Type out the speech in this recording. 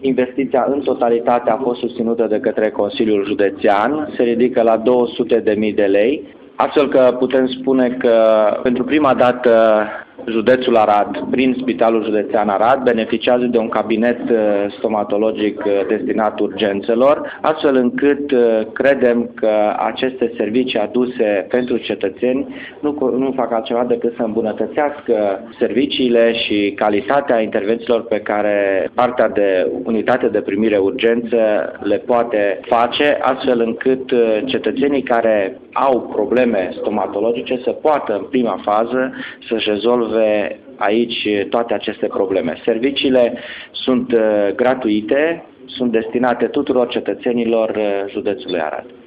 investiția în totalitate a fost susținută de către Consiliul Județean, se ridică la 200.000 de lei, astfel că putem spune că pentru prima dată județul Arad, prin Spitalul Județean Arad, beneficiază de un cabinet stomatologic destinat urgențelor, astfel încât credem că aceste servicii aduse pentru cetățeni nu fac altceva decât să îmbunătățească serviciile și calitatea intervențiilor pe care partea de unitate de primire urgență le poate face, astfel încât cetățenii care au probleme stomatologice să poată în prima fază să-și rezolve aici toate aceste probleme. Serviciile sunt gratuite, sunt destinate tuturor cetățenilor județului Arad.